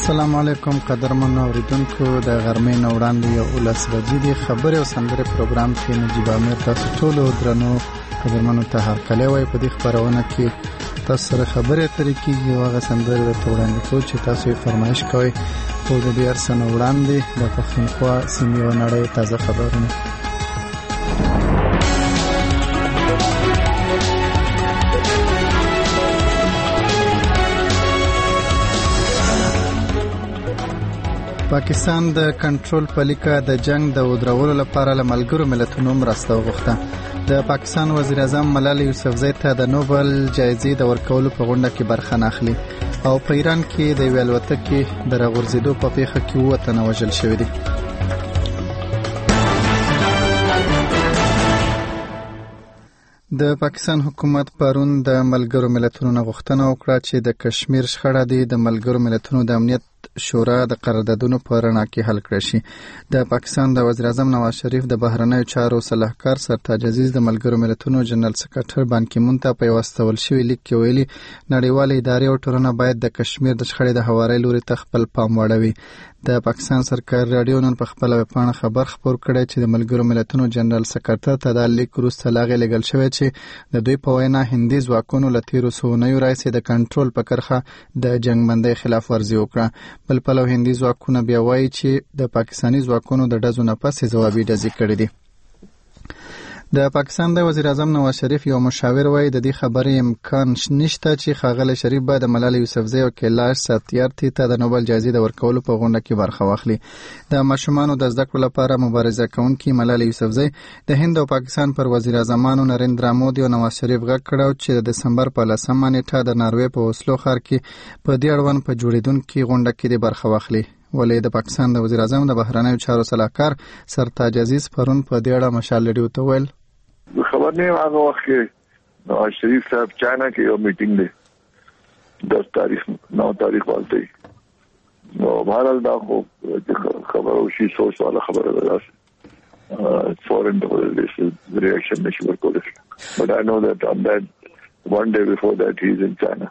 السلام علیکم قدرمن اوریدونکو د غرمې نه وړاندې 11 بجې د خبرې او سندرې پروګرام کې نجیب امیر تاسو ټول درنو قدرمنو ته هرکلی وایي. په دې خبرونه کې تاسو سره خبرې اترې کېږي او هغه سندرې درته وړاندې کوو چې تاسو یې فرمایش کوئ. خو د دې هر څه نه وړاندې د پښتونخوا سیمې او نړۍ تازه خبرونه. پاکستان د کنټرول په لیکه د جنگ د ودرولو لپاره له ملګرو ملتونو مرسته وغوښته. د پاکستان وزیر اعظم ملالۍ یوسفزۍ ته د نوبل جایزې د ورکولو په غونډه کې برخه نه اخلي او په ایران کې د یوې الوتکې د راغورځېدو په پیښه کې 7 تنه وژل شوي دي. د پاکستان حکومت پرون د ملګرو ملتونو غوښتنه وکړه چې د کشمیر شخړه د ملګرو ملتونو د امنیت شورا د قراردادونو په رڼا کې حل کړی شي. د پاکستان د وزیر اعظم نواز شریف د بهرنیو چارو صلاحکار سرتاج عزیز د ملګرو ملتونو جنرال سکرټر بان کی مون ته په واستول شوی لیک کې ویلي نړیوال ادارې او ټولنه باید د کشمیر د شخړې د هواري لوري ته خپل پام واړوي. د پاکستان سرکار رادیو نن په خپل ویبپاڼه خبر خپور کړی چې د ملګرو ملتونو جنرال سکرټر ته د لیک وروسته لاغې لګل شوی چې د دوی په وینا هندي ځواکونو له تیرو سونیو راځي د کنټرول په کرخه د جنگبندۍ خلاف ورزي وکړه. بل پلو هندي ځواکونه بیا وایي چې د پاکستاني ځواکونو د ډزو نه پس ځوابي ډزې کړې دي. د پاکستان د وزیر اعظم نواز شریف یو مشاور وایي د دې خبرې امکان نشته چې ښاغلی شریف به د ملالۍ یوسفزۍ او کیلاش ستیارتي ته د نوبل جایزې د ورکولو په غونډه کې برخه واخلي. د ماشومانو د زده کړو لپاره مبارزه کوونکي ملالۍ یوسفزۍ د هند او پاکستان پر وزیر اعظمانو نریندرا مودي او نواز شریف غږ کړی چې د دسمبر په 10مه نیټه د ناروې په اوسلو ښار کې په دې اړوند په جوړېدونکي غونډه کې د برخه واخلي. ولې د پاکستان د وزیر اعظم د بهرنیو چارو صلاحکار سرتاج عزیز پرون په دې اړه مشال لري ته ویل خبر نه هغه وخت کې نواز شریف صاحب چاینا کې یو میټینګ دی 10 تاریخ 9 تاریخ والته نو بهرحال دا خبر او شي سوچ والا خبره ده فورن ریاکشن نشي ورکول. but I know that on that one day before that he is in China.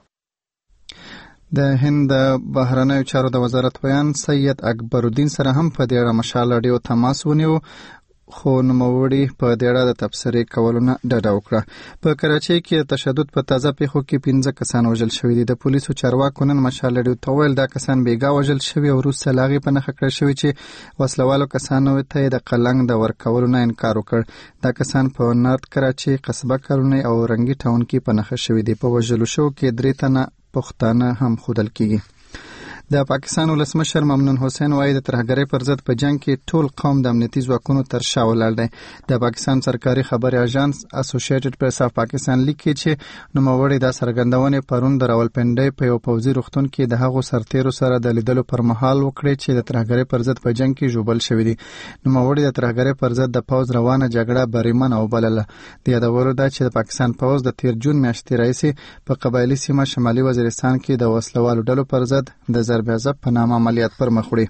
د هند بهرنیو چارو د وزارت بیان سید اکبر الدین سره هم په دې اړه مشال لري تماس ونیو خو نوموړي په دې اړه د تبصرې کولو نه ډډه وکړه. په کراچۍ کې تشدد په تازه پیښو کې 15 کسان وژل شوي دي. د پولیسو چارواکو نن مشال لري ته ویل دا کسان بیګا وژل شوي او وروسته لاغې په نښه کړی شوي چې وسلوالو کسانو ته د قلنګ د ورکولو نه انکار وکړ. دا کسان په نارت کراچۍ قصبه کلونی او رنګي ټاون کې په نښه شوي دي. په وژلو شو کې 3 تنه پښتانه هم ښودل کیږي. د پاکستان ولسمشر ممنون حسین وایي د ترهګرۍ پر ضد په جنگ کې ټول قوم د امنیتي ځواکونو تر شا ولاړ دی. د پاکستان سرکاري خبري اژانس اسوسییټډ پریس اف پاکستان لیکي چې نوموړي دا څرګندونه پرون د راولپنډۍ په یو پوځي روغتون کې د هغو سرتیرو سره د لیدلو پر مهال وکړي چې د ترهګرۍ پر ضد په جنگ کې ژوبل شوی دي. نوموړي د ترهګرۍ پر ضد د پوځ روانه جګړه بریمن او بلله. د یادولو ده چې د پاکستان پوځ د 13 جون میاشتې راځي په قبایلی سیمه شمالي وزیرستان کې د وسلوالو ډلو پر ضد د ضرب په نامه عملیات پر مخ وړي.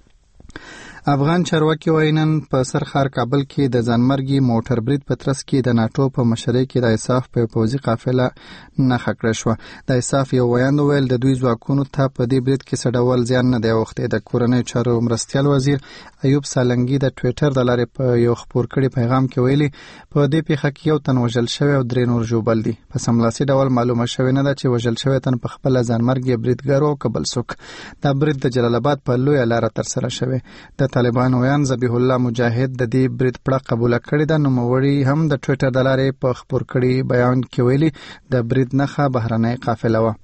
افغان چارواکي وایي نن په سرخار کابل کې د ځانمرګي موټر برید په ترڅ کې د ناتو په مشرۍ کې د ایساف په پوځي قافله نښه کړې شوه. د ایساف یو ویاند ویل د دوی ځواکونو ته په دې برید کې څه ډول زیان نه دی اوښتی. د کورنیو چارو مرستیال وزیر ایوب سالنګي د ټویټر د لارې په یو خپور کړي پیغام کې ویلي په دې پیښه کې 1 تن وژل شوی او 3 نور ژوبل دي. په سملاسي ډول معلومه شوې نه ده چې وژل شوی تن په خپل ځانمرګي بریدګر او کبل څوک. دا برید د جلال آباد په لوی لار تر سره شوی. د طالبان ویان ذبیح الله مجاهد د دې برید پړه قبول کړې ده. نوموړي هم د ټویټر د لارې په خپور کړي بیان کې ویلي د برید نښه بهرنۍ قافله وه.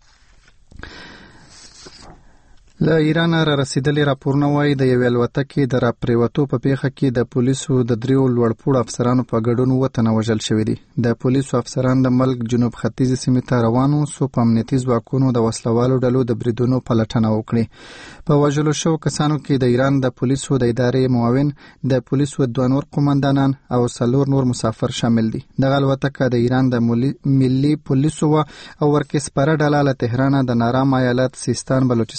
له ایران را رسیدلي راپورونه وایي د یوې الوتکې د راپریوتو په پیښه کې د پولیسو د 3 لوړپوړو افسرانو په ګډون 7 تنه وژل شوي دي. د پولیسو افسران د ملک جنوب ختیځې سیمې ته روان وو څو په امنیتي ځواکونو د وسلوالو ډلو د بریدونو پلټنه وکړي. په وژلو شو کسانو کې د ایران د پولیسو د ادارې معاون، د پولیسو 2 نور قومندانان او 4 نور مسافر شامل دي. دغه الوتکه د ایران د ملي پولیسو او ورکې سپاره ډله له تهران د نارام ایالت سیستان بلوچستان مرکز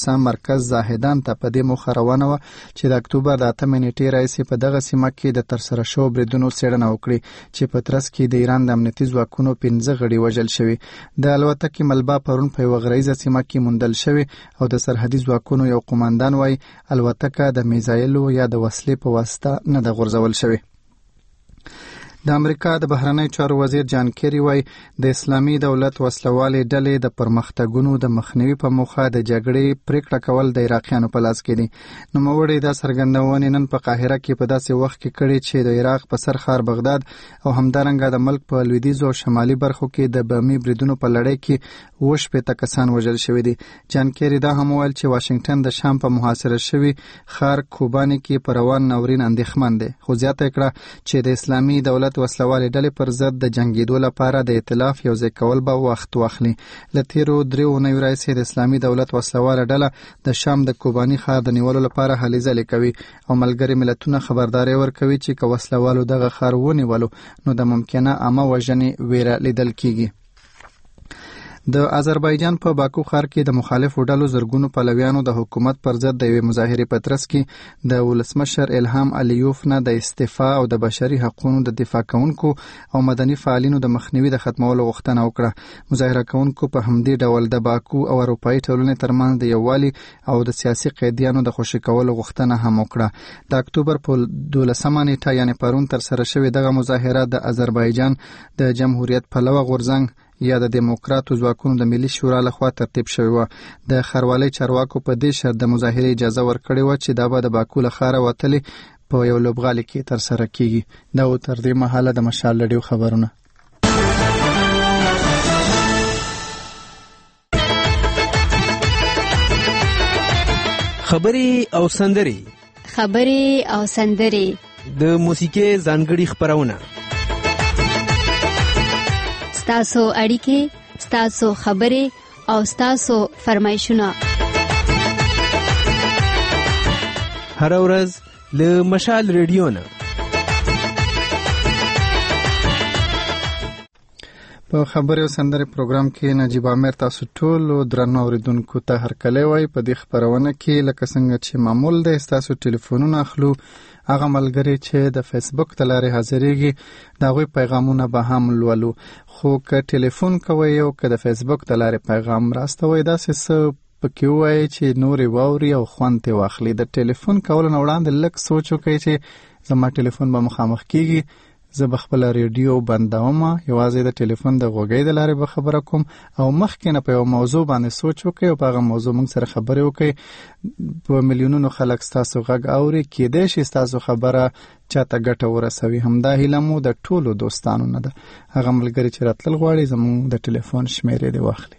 مرکز زاهدان ته په دې موخه روانه وه چې د اکتوبر د 8 نیټې راهیسې په دغه سیمه کې د ترسره شوو بریدونو څېړنه وکړي چې په ترڅ کې د ایران د امنیتي ځواکونو 15 غړي وژل شوي. د الوتکې ملبه پرون په یوه غرایزه سیمه کې موندل شوې او د سرحدي ځواکونو یو قوماندان وایي الوتکه د میزایلو یا د وسلې په واسطه نه ده غورځول شوې. د امریکا د بهرنیو چارو وزیر جان کیری وایي د اسلامي دولت وسلوالې ډلې د پرمختګونو د مخنیوي په موخه د جګړې پریکړه کول د عراقیانو په لاس کې دي. نوموړي دا څرګندونې نن په قاهره کې په داسې وخت کې کړې چې د عراق په سر ښار بغداد او همدارنګه د ملک په لویدیځو او شمالي برخو کې د بمي بریدونو په لړۍ کې 80 کسان وژل شوي دي. جان کیری دا هم وویل چې واشنگټن د شام په محاصره شوي ښار کوباني کې په روان ناورین اندېښمن دی، خو زیاته کړه چې د اسلامي دولت وسلوالې ډلې پر ضد د جنګېدو لپاره د ائتلاف یوځای کول به وخت واخلي. له تیرو 3 اونیو راهیسې د اسلامي دولت وسلواله ډله د شام د کوباني ښار د نیولو لپاره هلې ځلې کوي او ملګري ملتونه خبرداری ورکوي چې که وسلوالو دغه ښار ونیولو نو د ممکنه عامه وژنې ویره لیدل کیږي. د آذربایجان په باکو ښار کې د مخالفو ډلو زرګونو پلویانو د حکومت پر ضد د یوې مظاهرې په ترڅ کې د ولسمشر الهام الیوف نه د استعفا او د بشري حقوقو د دفاع کوونکو او مدني فعالینو د مخنیوي د ختمولو غوښتنه وکړه. مظاهره کوونکو په همدې ډول د باکو او اروپایي ټولنې ترمنځ د یووالي او د سیاسي قیدیانو د خوشي کولو غوښتنه هم وکړه. د اکتوبر په 12 نیټه یعنی پرون ترسره شوې دغه مظاهره د آذربایجان د جمهوریت پلوه غورځنګ یا د دیموکراتو ځواکونو د ملي شورا لخوا ترتیب شوی و. د ښاروالۍ چارواکو په دې شرط د مظاهرې اجازه ورکړې وه چې دا به د باکو له ښاره وتلې په یو لوبغالي کې ترسره کیږي. دا و تر دې مهاله د مشال رادیو خبرونه. خبرې او سندرې د موسیقي ځانګړي خبرونه، ستاسو اړیکې، ستاسو خبرې او ستاسو فرمایشونه هر ورځ له مشال ریډیو نه. په خبرې او سندرې پروګرام کې نجیب عامر تاسو ټول درنو اوریدونکو ته هرکلی وایي. په دې خبرونه کې لکه څنګه چې معمول دی ستاسو ټلیفونونه اخلو. هغه ملګري چې د فیسبوک ته لارې حاضرېږي د هغوی پیغامونه به هم لولو، خو که ټلیفون کوئ او که د فیسبوک ته لارې پیغام راستوئ داسې څه پکې ووایئ چې نورې واوري او خوند ترې واخلي. د ټلیفون کولو نه وړاندې لږ سوچ وکړئ چې زما ټلیفون به مخامخ کیږي، زه به خپل ریډیو بندوم، یوازې د ټلیفون د غوږۍ د لارې به خبره کوم او مخکې نه په یو موضوع باندې سوچ وکړئ او په هغه موضوع موږ سره خبرې وکړئ. په میلیونونو خلک ستاسو غږ اوري، کېدای شي ستاسو خبره چاته ګټه ورسوي. همدا هیله مو د ټولو دوستانو نه ده. هغه ملګري چې راتلل غواړي زموږ د ټلیفون شمیرې دې واخلي.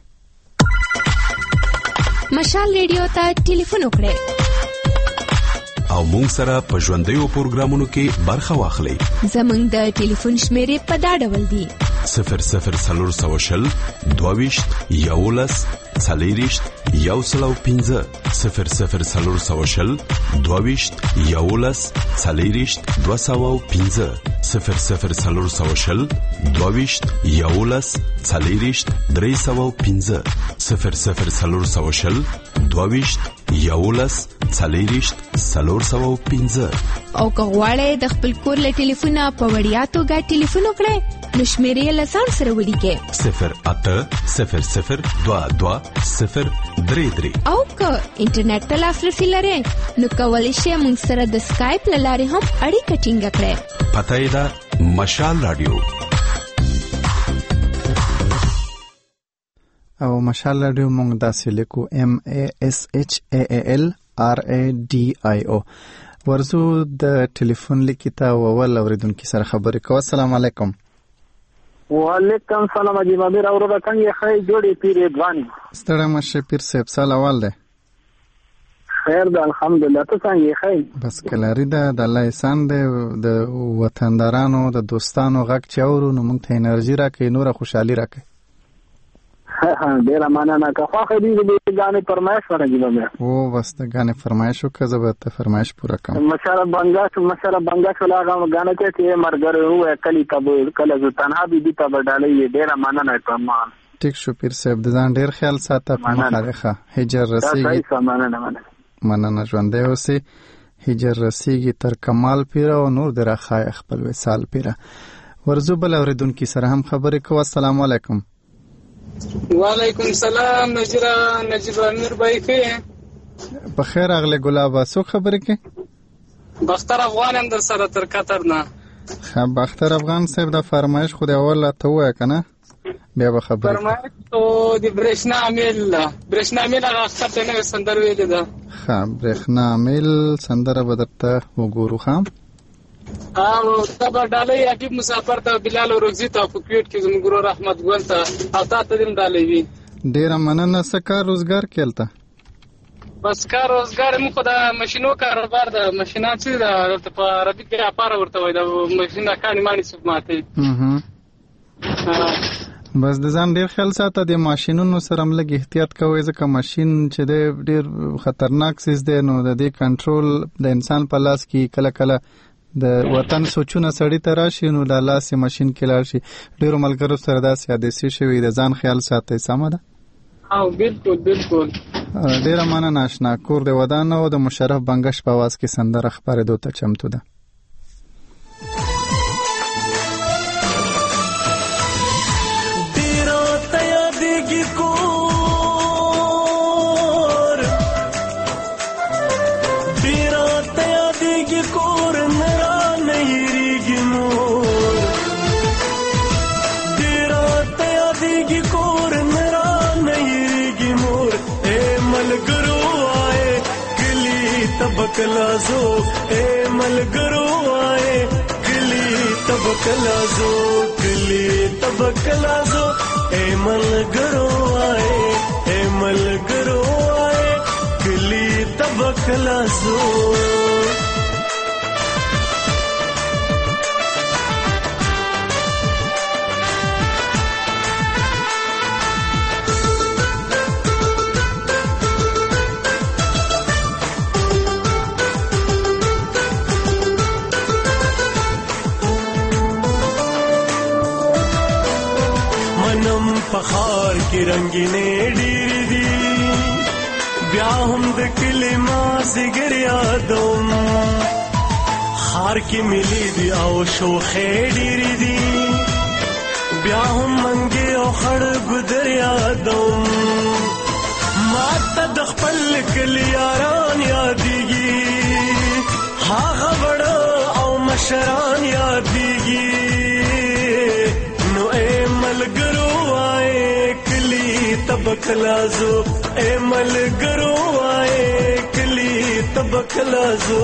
مشال ریډیو ته ټلیفون وکړئ او مونږ سره په ژوندیو پروګرامونو کې برخه واخلئ. زموږ د ټلیفون شمیرې په دا ډول دي: 0040 22 11 40 105 0040 22 11 40 205 0040 22 11 40 305 0040 22 11 40 305. او که غواړئ د خپل کور له ټلیفونه په وړیا توګه ټلیفون وکړئ نو شمیرې له ځان سره ولیکئ 080022 او که انټرنیټ ته لاسرسي لرئ نو کولی شئ موږ سره د سکایپ له لارې هم اړیکه ټینګه کړئ. پته یې ده مشال رادیو. او مشال رادیو مونږ داسې لیکو MASHALRADIO. ورزو د ټلیفون لیکي ته اول اوریدونکو سره خبرې کوو. السلام علیکم. وعلیکم سلام. اجازه مې راوړه څنګه خیر جوړې پیر ځواني ستړی مشه پیر صاحب سال اول ده خیر ده الحمدلله. ته څنګه خیر؟ بس کلاری ده د الله احسان ده. د وطندارانو د دوستانو غږ چاورو نو موږ ته انرژي راکې نور خوشحالي راکې. ډیره مننه. که خوښه دې د غانې فرمایش ورغی به او بس د غانې فرمایش وکړه زه به ته فرمایش پوره کوم. مشره بنگا ولا غانې چې مرګره هو کلی کبه کله ز تنها بي ته بدلې ډیره مننه. تمام ټیک شو پیر صاحب د ځان ډیر خیال ساته په مخه هجر رسیږي مننه ژوندی اوسئ هجر رسیږي تر کمال پیره او نور د راخای خپل وصال پیره ورزو بل اوریدونکو سره هم خبرې کوو. السلام علیکم. وعلیکم السلام نجیب امیر بھائی کې په خیر اغله ګلابا سو خبرې کې بختر افغان هم در سره تر قطر نه خب بختر افغان صاحب د فرمایش خو د اول ته وای کنه بیا به خبرې فرمایش تو د برېښنا میل هغه خطر نه سندر ویل ده. خب برېښنا میل سندره بدرته وګورو خام او تبا ډالۍ حبیب مسافر ته بلال اورغزي ته په کویټ کې زموږ ګورو رحمت ګل ته او تاسو دې ډالۍ وی ډیر مننه. سکه روزګار کېلته بس کار روزګار مو خو د ماشینو کاروبار د ماشینات چې په عربي کې اپاره ورته وای د ماشینه کاني مانی سب ماته بس د ځان ډیر خیال ساته د ماشینونو سره هم لږ احتیاط کوئ ځکه ماشین چې د ډیر خطرناک سیز دی نو د دې کنټرول د انسان په لاس کې کله کله د وطن سوچونه سړی ته راشي نو د لاس ماشین کې لاړ شي. ډیرو ملګرو سره داسې حادثې شوي د ځان خیال ساتئ سمه ده او بالکل ډیره مننه آشنا کور د ودان او د مشرف بنگش په आवाज کې سندره خبرېدو ته چمتو ده. کلازو اے ملګرو آئے کلی تب کلازو اے ملګرو آئے کلی تب کلازو پخار کی رنگینې ډېرې دي بیا هم د کلي مازدیګر یادوم خار کې ملي دي او شوخې ډېرې دي بیا هم منګې او خړ ګودر یادوم ماته د خپل کلي یاران یادېږي هغه وړه او مشران یادېږي نو اے ملګرو تب کلازو اے ملګرو آئے کلی تب کلازو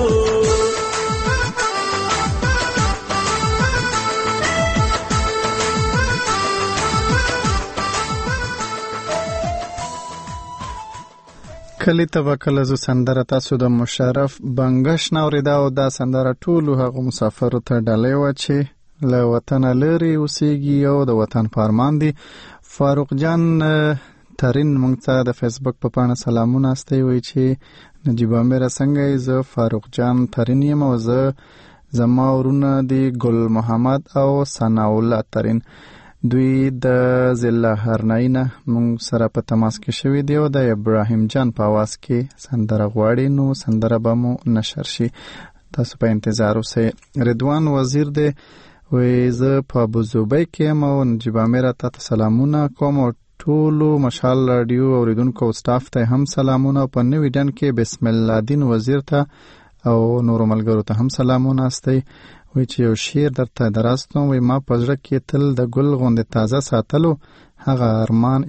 کلی تب کلازو سندره تاسو د مشرف بنگش نوریدا او دا سندره ټولو هغه مسافرو ته ډالۍ و چې له وطن لري اوسېږي او د وطن فرمان دي. فاروق جان ترین مونږ ته د فیسبوک په پاڼه سلامونه استوي وی چې نجیب امیر څنګه زه فاروق جان ترین یم او زه زما ورونه دی ګل محمد او ثنا الله ترین دوی د ضلع هرناینه مونږ سره په تماس کې شوي دی او د ابراهیم جان په आवाज کې سندره غواړي نو سندره به مو نشر شي تاسو په انتظار اوسئ. رضوان وزیر دی وی زه په ابوظبي کې یم او نجیب امیر ته سلامونه کوم او ټولو مشال رادیو اوریدونکو سټاف ته هم سلامونه په نوې ډن کې بسم الله دین وزیر ته او نور ملګرو ته هم سلامونه استي وی چې یو شعر درته دراستم وی ما پزړه کې تل د ګل غوندې تازه ساتلو هغه ارمان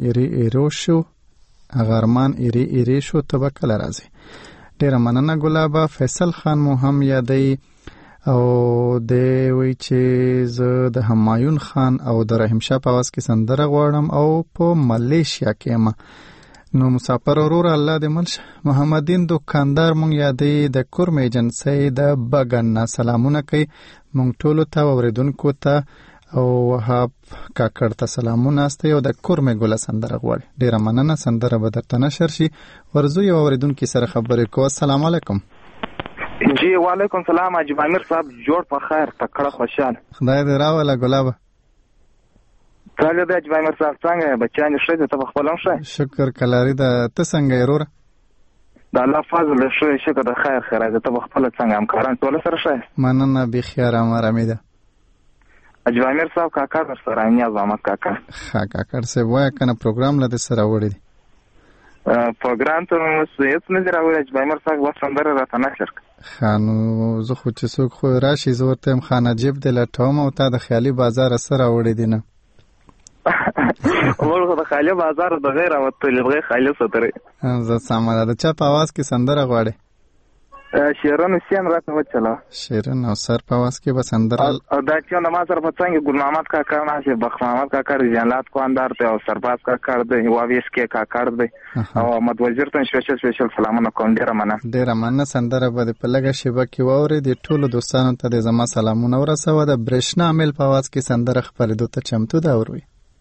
ایری شو تبکل راځي. ډیره مننه ګلابا. فیصل خان مو هم یادی او د وی چې زه د همایون خان او د رحیم شاه په आवाज کې سندره غواړم او په ملیشیا کې ما نو مسافر اورور الله دې ملش محمدین دکاندار مونږ یادې د کورم ایجنسی د بغن سلامونه کوي مونږ ټولو ته اوریدونکو ته او وهاب کاکړ ته سلامونه استي او د کورم ګل سندره غواړي. ډیره مننه سندره به درته نشر شي. ورزو یو اوریدونکو سره خبرې کوو. السلام علیکم. جی وعلیکم سلام عجیب امیر صاحب جوړ په خیر تکړه خوشحال خدای دې راوله ګلابه. څنګه د اجبای مر صاحب څنګه بچیان ښه دي ته خپل هم ښه شکر کلاری دا ته څنګه یې د الله فضل ښه شکر د خیر راځي ته خپل څنګه همکاران ټول سره ښه مننه به خیر آرامي ده اجبای مر صاحب کاکا در سره نیاز احمد کاکا کاکا سه وای کنه پروګرام لته سره وړي پروګرام ته هیڅ نه دی راوړی اجبای مر صاحب وخت سندره راته نه کړ خانو زه خو چې څوک خو راشي زه ورته هم خانه جیب د لټوم او تا د خیالي بازار سره وړي دي نه ورغه د خیالي بازار د غیر او تلغه خیالي ستري زه سماره د چا په आवाज کې سندره غواړي شیرن حسین راته وچلا شیرن او سر په आवाज کې به سندره او دا چې نو ما سره په څنګه ګل محمد کاکا نه شي بخ محمد کاکا رجالات کو اندار ته او سرباز کاکا دی واویس کې کاکا دی او احمد وزیر ته سپیشل سلامونه کوم ډیره مننه سندره به په لګه شیبه کې ووري د ټولو دوستانو ته د زما سلامونه ورسوه د برېښنا عامل په आवाज کې سندره خپرېدو ته چمتو ده وروي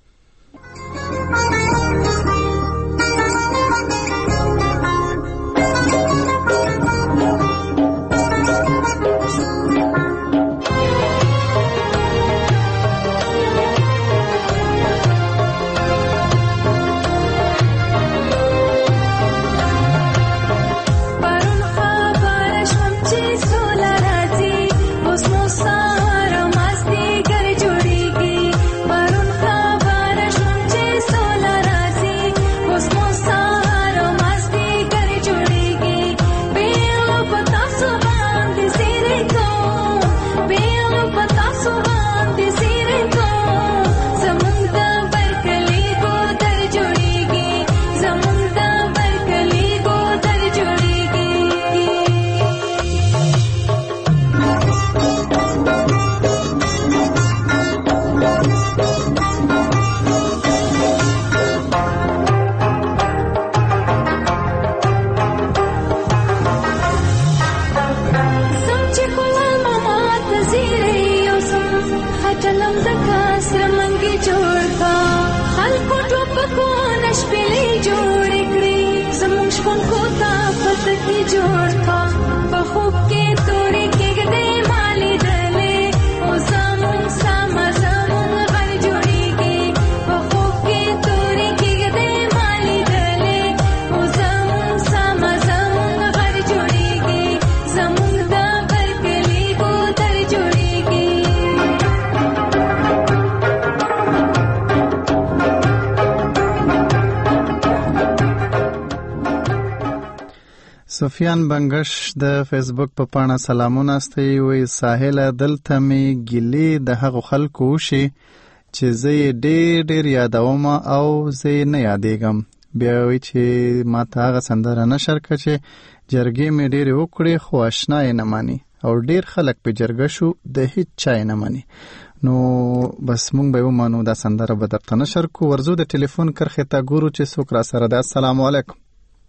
سفیان بنگش د فیسبوک په پاڼه سلامونه استي وي ساحل دلته می ګلی د هغه خلکو شي چې زه ډېر یادوم او زه نه یادېږم بیا وی چې ما ته هغه سندره نشر کړ چې جرګې می ډېر وکړي خو آشنا یې نه مانی او ډېر خلک په جرګه شو د هیڅ چا نه مانی نو بس مونږ به ومنو دا سندره به درته نشر کو ورزو د ټلیفون کرخه ته ګورو چې څوک را سره ده السلام علیکم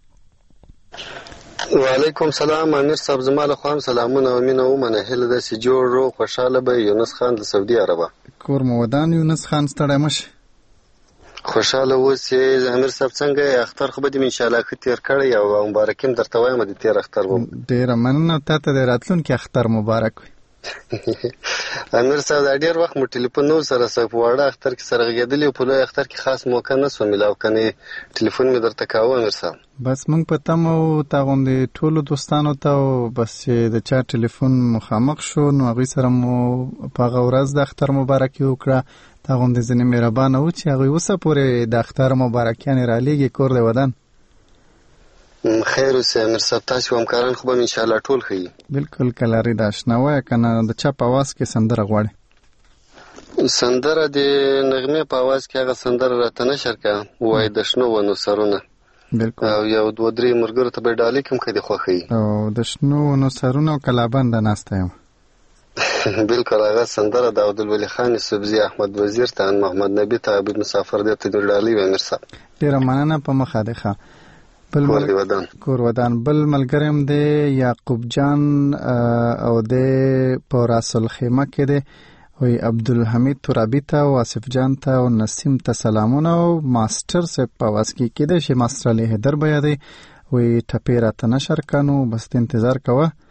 وعلیکم سلام امیر صاحب زماله خام سلامونه او مینه ومنه هله د سی جوړ رو خوشاله به یونس خان د سعودي عربه کور مودان یونس خان ستړی مشه خوشاله اوسې امیر صاحب څنګه اختر خو به دې ان شاء الله ختیر کړی او مبارکیم درته وایم د تیر اختر مو ډیره مننه ته د راتلونکي اختر مبارک وي امیر صاحب دا ډیر وخت مو ټلیفون نو سره وړه اختر کې سره غېدلی په لوی اختر کې خاص موقع نه سو ملاو کني ټلیفون می درته کاوه امیر صاحب بس مونږ په تمو تا غوندې ټولو دوستانو ته بس د چا ټلیفون مخامخ شو نو هغه سره مو په غورز د اختر مبارکي وکړه تا غوندې ځنې مهربانه و چې هغه وسه پورې د اختر مبارکیان را لېږي کور دی ودان خیر اوسه امیر صاحب تاسو همکاران خو به ان شاء الله ټول خي بالکل کلاری دا شنوه کنه د چا په आवाज کې سندره غواړي سندره د نغمه په आवाज کې هغه سندره راته نشر کا وای د شنو ونو سرونه بالکل او یو دوه درې مرګرو ته به ډالې کوم کدي خوخي او د شنو ونو سرونه کلابند نهسته یم بالکل هغه سندره د عبدالولی خان سبزی احمد وزیر ته محمد نبی ته عبد مسافر دې ته ډالې امیر صاحب ډیر مننه په مخه ده کور ودان بل ملګریم دی یعقوب جان او د پوراسل خیمه کې دی وی عبدالحمید ترابی ته او آصف جان ته او نسیم ته سلامونه او ماستر سے پاواز کې دی چې ماستر علی حیدر بیا دی وی ټپی راته نشر کنو بس انتظار کوه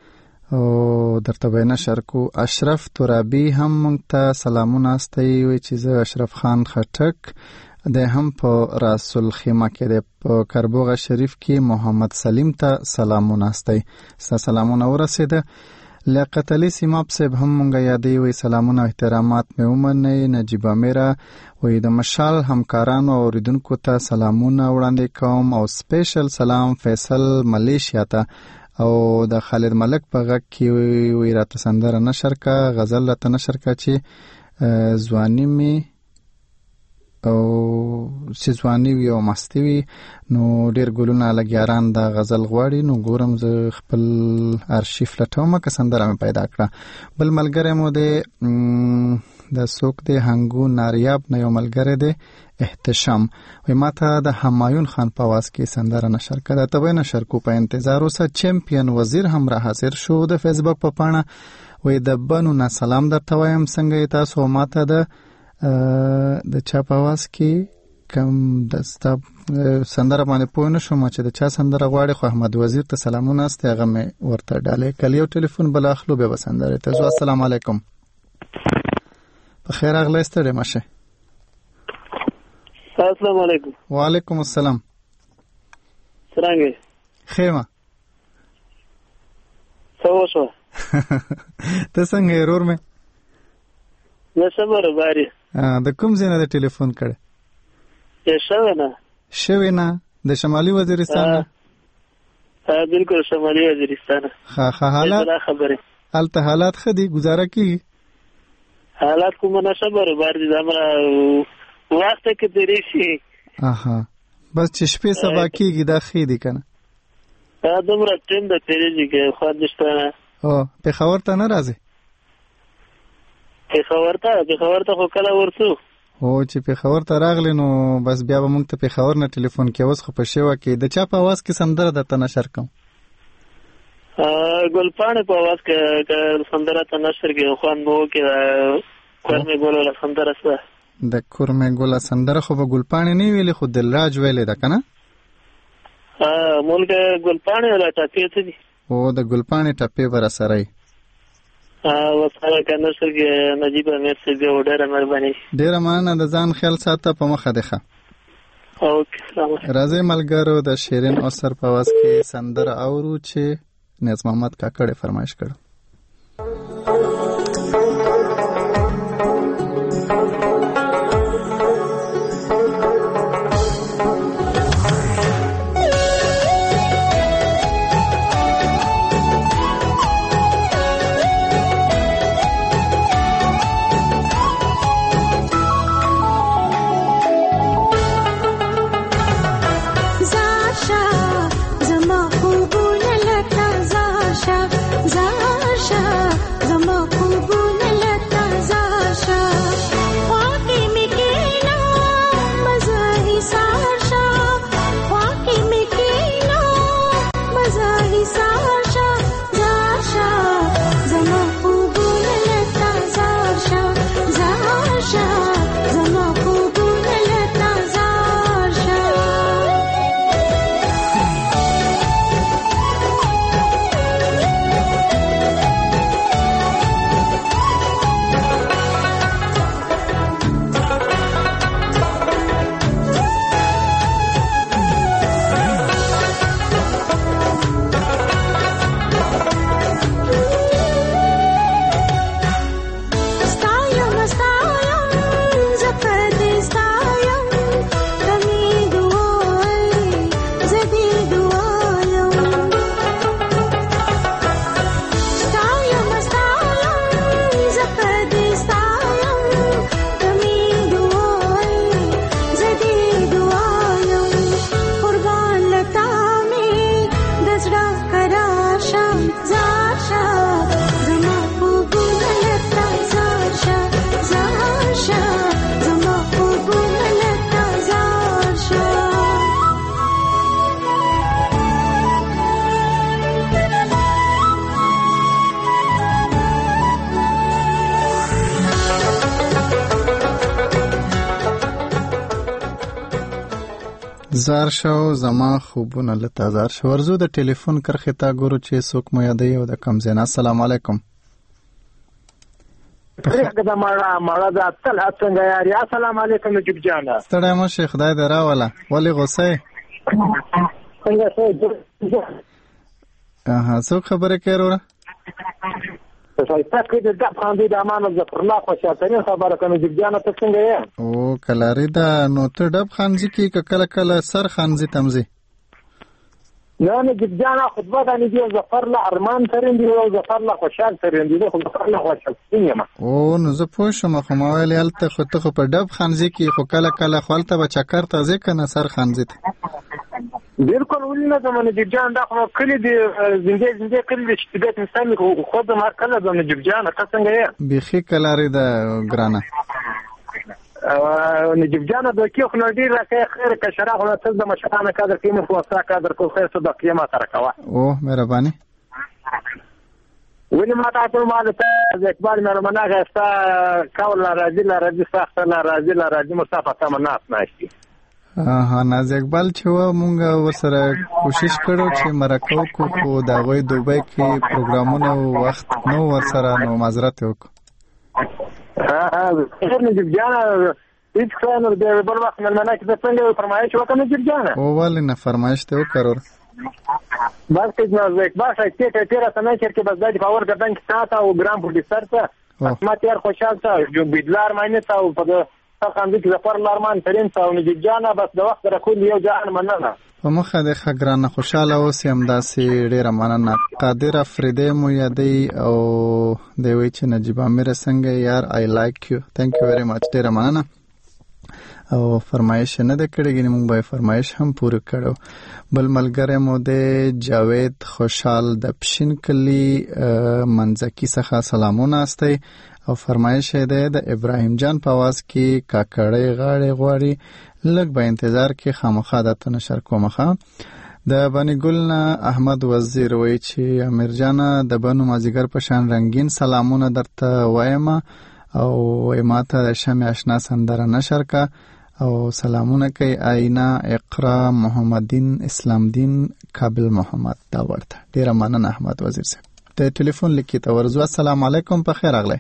او درته به نشر کو. اشرف ترابی هم مونږ ته سلامونه استوي، وی چې زه اشرف خان خټک د هم په رسول خیمه کې د په کربوغه شریف کې محمد سلیم ته سلامونه استوي. سلامونه ورسېده. لیاقت علي سیماب صاحب هم مونږ یادې، وی سلامونه او احترامات مې ومنئ. نجیب امیره وی د مشال همکارانو او اوریدونکو ته سلامونه وړاندې کوم او سپیشل سلام فیصل ملیشیا ته او د خالد ملک په غږ کې وی راته سندره نشر کا، غزل راته نشر کا چې ځواني می او چې ځواني وي او مستی وي. نو ډېر ګلونه لګیاران د غزل غواړي، نو ګورم زه خپل ارشیف لټوم که سندره مې پیدا کړه. بل ملګری مو د څوک دی هنګو ناریاب نه یو ملګری دی احتشام، وی ما ته د همایون خان په आवाज کې سندره نشر کړه. ته به نشر کو په انتظار اوسه. چمپیون وزیر هم را حاضر شو د فیسبوک په پاڼه، وی د بنو نه سلام درته وایم، څنګه تاسو؟ ما ته د چا په आवाज کې کم د ستاب سندره باندې پوه نه شوم چې د چا سندره غواړي، خو احمد وزیر ته سلامونه است، هغه مې ورته ډالې کلی. یو ټلیفون بل اخلو به سندره ته. السلام علیکم. په خیر اغله ستړي مشه. السلام علیکم. وعلیکم السلام. څنګه خیمه څه ته څنګه ورور مې نشمر باري د کوم ځای نه د ټلیفون کړه؟ شوینه د شمالي وزیرستان. بالکل شمالي وزیرستان. حالات خبره الته حالات خدي گزاره کی حالات کوم نشمر باري زمرا وخت کې تیری شي. اها بس چې شپې سبا کیږي دا خې دي کنه. دومره ټیم د تیریږي کې خو دشتنه. او په خبر ته نه راځي؟ په خبر ته خو کله ورسو. او چې په خبر ته راغلی نو بس بیا به مونږ ته په خبر نه ټلیفون کې. اوس خو په شیوه کې د چا په आवाज کې سندره درته نشر کوم؟ ګلپاڼه په आवाज کې سندره ته نشر کې خوان مو کې کورمه ګوله سندره سره د کورمه ګوله سندره خو به ګلپاڼه نه ویلې، خو دلراج ویلې ده کنه. مونږ ګلپاڼه ولا ټاپې ته دي. او د ګلپاڼه ټاپې ور سره وسره کنه سره نجیب امیر سے به ډیره مهرباني. ډیره مننه. د ځان خیال ساته په مخه ده. اوکې راځي ملګرو د شیرین اوسر په आवाज کې سندره اورو چې نظم محمد کاکړ فرمایش کړ. زما خوبونه لتا زاشا زار شو زما خوبونه لته زار شو. ورزو د ټلیفون کرخه تا ګورو چې څوک مو یادې او د کم زینا. السلام علیکم. دا ماړه دا تل څنګه یاري. السلام علیکم نجیب جان. ستړی مو شیخ خدای دې راوله. ولی غوسه څنګه څه څوک خبره کوي وروره؟ تاسو د خاندې د امانت د پرلا خو شاتنه خبره کوي نجیب جان. ته څنګه یې؟ او کلاری دا نو ته ډب خانځي کې کله کله سر خانځي تمزي. نه نجیب جان خطبه د نجیب ظفر له ارمان ترندي او ظفر له خوشحال ترندي خو ظفر له خوشحال یم. او نو زه پوه شم خو ما ویل الته خو ته په ډب خانځي کې خو کله کله خپلته به چکر ته ځکه نه سر خانځي. بالکل ولینه زمونه نجیب جان دا خو کلی دی زنده کلی چې د انسان خو د ما کله زمونه نجیب جان ته څنګه یې؟ بيخي کلاری دا ګرانه نجیب جان د کې خو ډیر راکې خیر که شرح ولا څه د مشرانه کادر کې مو وسا کادر کو خیر څه د قیامت راکوا. او مهرباني. ولې ما تاسو مال ته اقبال مرمنه غستا کول راځي سخت راځي مصطفی تمنات ناشتي. ناز اقبال چې و مونږ ورسره کوشش کړو چې مرکو کو دا غوي دوبۍ کې پروګرامونه وخت نو ورسره نو معذرت وکړو. نجیب جان هیڅ څنګه د بل وخت ملمنه کې څنګه فرمایش وکړه نجیب جان؟ او ولې نه فرمایش ته وکړو بس کې ناز اقبال چې تیرا سمه چې بس د پاور ګردن کې تاسو او ګرام پروډوسر ته ما تیر خوشاله ته جو بدلار معنی ته او په خاندې کې ظفر لارمان ترين او نجیب جان بس د وخت راکول یو ځان مننه. په مخه د خګرانه خوشاله اوسم داسې ډیره مننه. قادر افریدی مو یادې او دی وی چې نجیب امیر څنګه یار آی لایک یو. ثانک یو ویری ماچ. ډیره مننه. او فرمایش نه د کړهګنی مونږ به فرمایش هم پوره کړو. بل ملګری مو د جاوید خوشحال د پښین کلی منځکی څخه سلامونه استي او فرمایش ده د ابراهیم جان په واس کې کاکړې غاړې غواړي لږ به انتظار کې خامخا د تنشر کومخه. د بنی ګلنا احمد وزیر وای چې امیر جان د بنو مازیګر په شان رنگین سلامونه درته وایم او ماته د شمع آشنا سندره نشر کا او سلامونه کوي آینا اقرا محمدین اسلام دین کابل محمد دا ورته. ډیره مننه احمد وزیر صاحب. د ټلیفون لیکي ته ورزو. السلام علیکم په خیر اغله.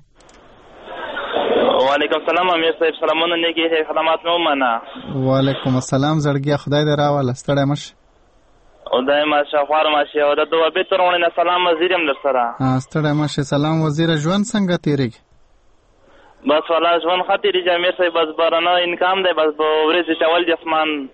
وعلیکم السلام امیر صاحب سلامونه نیکی خدمات مو منا. وعلیکم السلام زړګیا خدای دې راول ستړی مش او دایما شفار ماشي او د دوه به ترونه سلام وزیرم در سره. ستړی مش سلام وزیر ژوند څنګه تیریږي؟ بس ولا ژوند خاطر امیر صاحب بس بارانه انکام دی بس ورځ چاول جسمان.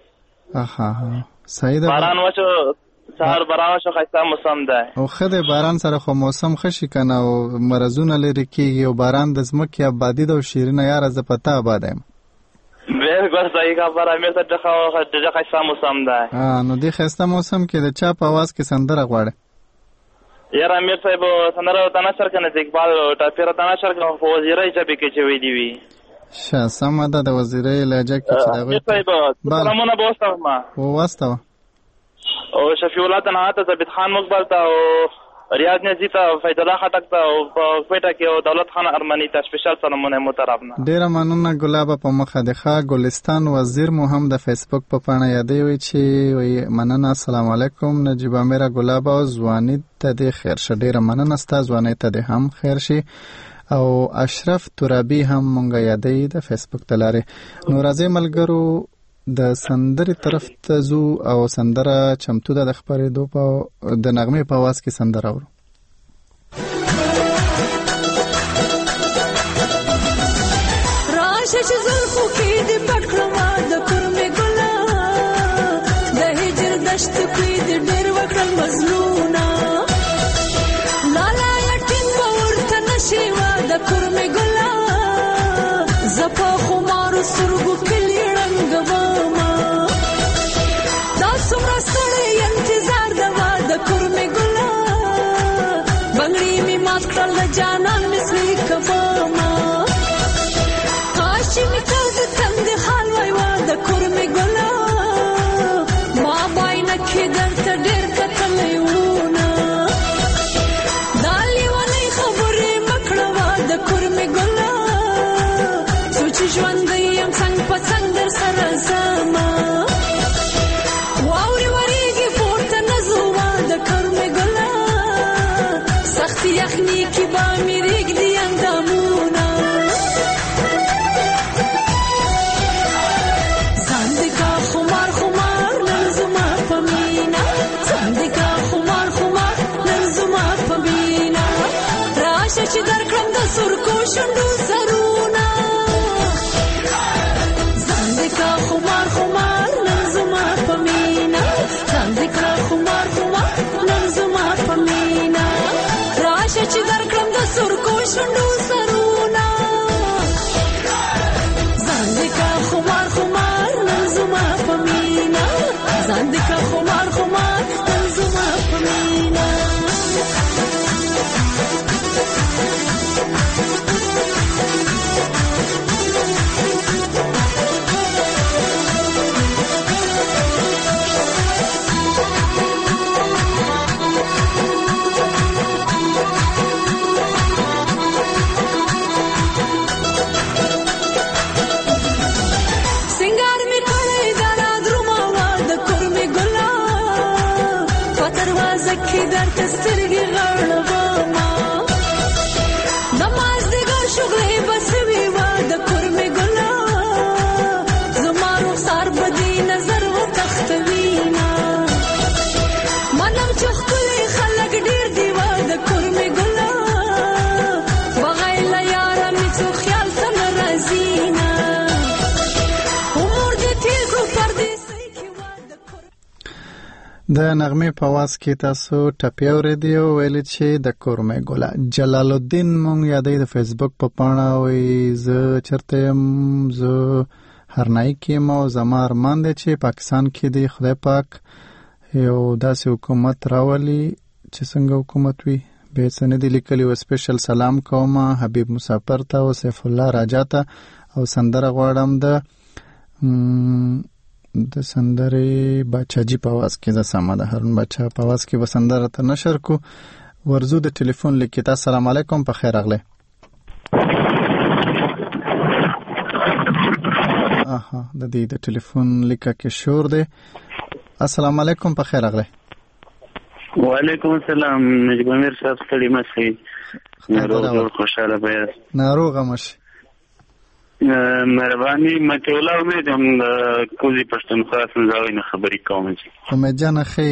صحیح ده. باران وچو سهار باران شو خسته موسم ده او خدای باران سره خو موسم خشي کنه او مرزونه لري کیږي او باران د زمکه آبادی د شیرینه یار ز پتا آبادم. بالکل صحیح خبره امیر صاحب دغه خسته موسم ده. نو د خسته موسم کې د چا په आवाज کې سندره غواړي؟ یار امیر صاحب سندره تناشر کنه د اقبال ټاپیر تناشر کنه په وزیرای چې به کې وی دی وی. سمه ده د وزیرای لهجه کې چې دا وی. سلامونه بوستم ما. او واستو. او شفیع الله تنها ته ثابت خان مقبل ته او ریاض نجی ته فیض الله خټک ته او په کوټه کې او دولت خان ارمنی ته سپیشل سلامونه محترمنا. ډیره مننه ګلاب په مخه د ښه ګلستان وزیر مو هم د فیسبوک په پاڼه یادې وی چې وی مننه. السلام علیکم نجیب امیر ګلاب او ځواني ته د خیر شه. ډیره مننه ستاسو ځواني ته د هم خیر شي او اشرف ترابی هم مونږه یادې د فیسبوک تلاره. نو راځي ملګرو د سندرې طرف ته زو او سندره چمتو د خبرېدو په د نغمه په आवाज کې سندره اورو. راشه چې زلفو کې دې پټکړه د کورمې ګله د هجر دشت کې دې ډېر وکړل مظلومونه لالا یقین به ورته نشي د کورمې ګله زپا خمارو سترګو کلی رنګ جانان مثلی کباما کاشی میکل د تند حال وای وا د کورمې ګلا ما باینه کې درته ډېر کتلېونه دالي ولې خبرې مکړه وا د کورمې ګلا سوچ ژوند یم څنګه پسند در سره زما درته سترګې غړومه د مازدیګر شغلې به سوي وه د کورمې ګله زما رخسار به دې نظر وتښتوینه منم چې ښکلي خلک ډېر دي وه د کورمې ګله بغیر له یاره مې څو خیال ته نه راځینه عمر دې تېر کړو پردیسۍ کې وه د نغمې په واز کې تاسو ټپې اورېدې او ویلې چې د کورمې ګله جلال الدین مونږ یادوي د فیسبوک په پاڼه وایي زه چېرته یم زه هرنایي کې یم او زما ارمان دی چې پاکستان کې دی خدای پاک یو داسې حکومت راولي چې څنګه حکومت وي بیا څه نه دي لیکلي و سپیشل سلام کوم حبیب مسافر ته او سیف الله راجا ته او سندره غواړم د سندرې باچاجي په आवाज کې د سامان د هارون باچا په आवाज کې وسندره ته نشر کو ورزو د ټلیفون لیکي تاسو السلام علیکم په خیر اغله د دې د ټلیفون لیکه کې شور دی السلام علیکم په خیر اغله وعلیکم السلام نجیب امیر صاحب ستړي مشي ناروغ خوشاله بیا ناروغ مشي مهرباني مکولا امید هم کوزي پښتونخوا څنګه نه خبرې کوم چې امید جان خې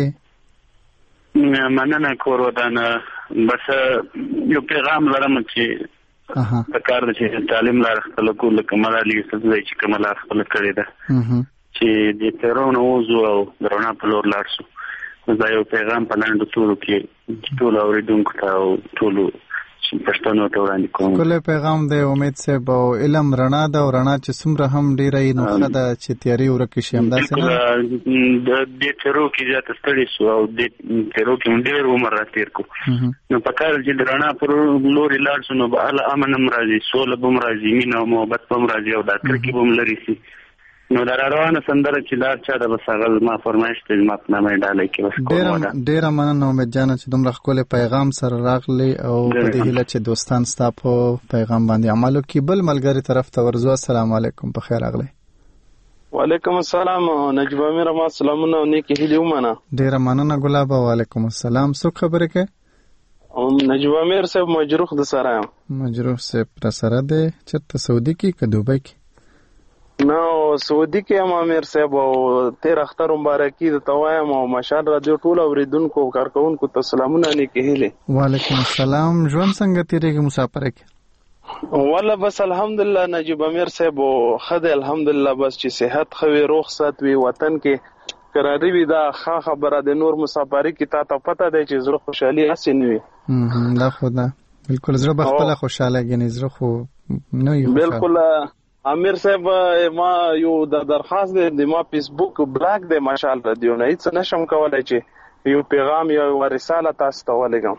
مننه کور ودانه بس یو پیغام لرم چې کار د تعلیم لار خپل کول کمال علي یوسف زای چې کمال خپل کړی ده چې د تیرونو وزو او درونه په لور لاړ شو دا یو پیغام په لاندې ټولو کې ټول اوریدونکو ته او ټولو پښتنو ته وړاندې کوم کله پیغام دی امید صاحب او علم رڼا ده او رڼا چې څومره هم ډیره نو خدا چې تیاری ورکه شي همدا څنګه د دې تیرو کې ځات ستړي شو او د تیرو کې ډیر عمر را تیر کو نو په کار چې رڼا پر لوري لاړ شو نو به امن مرضی سول به مرضی مینه او محبت به مرضی او د ترکیب هم لري سي نو دا روانه سندره چې دا چا د بسغل ما فرمایش ته ما په نامه ډالې کې بس کوم ډیر مننه امید جان چې دومره خپل پیغام سره راغلی او په دې هیله چې دوستان ستاسو پیغام باندې عمل وکړي بل ملګری طرف ته ورزو السلام علیکم په خیر اغلی وعلیکم السلام نجیب امیر ما سلامونه او نیکی هیله ومنه ډیر مننه ګلاب وعلیکم السلام څه خبره کې نجیب امیر صاحب مجروح د سره مجروح صاحب پر سره ده چرته سعودي کې که دوبۍ کې نو سعودي کې هم امیر صاحب او تیر اختر مبارکي د توایم او مشال رادیو ټول اوریدونکو کارکونکو ته سلامونه نیکی هیله وعلیکم السلام ژوند څنګه تیریږي مسافر کې والله بس الحمدلله نجیب امیر صاحب خدای الحمدلله بس چې صحت خوي روغ سات وي وطن کې قراری وي دا خبره د نور مسافری کې تا ته پته دی چې زړه خوشحالي اسې نه وي دا خدا بالکل زړه بخپله خوشاله غني زړه خو نه یو بالکل امیر صاحب ما یو د درخواست دی ما فیسبوک بلاک دی ماشاءالله دیو نه هیڅ نشم کولای چې یو پیغام یا رساله تاسو ته ولګم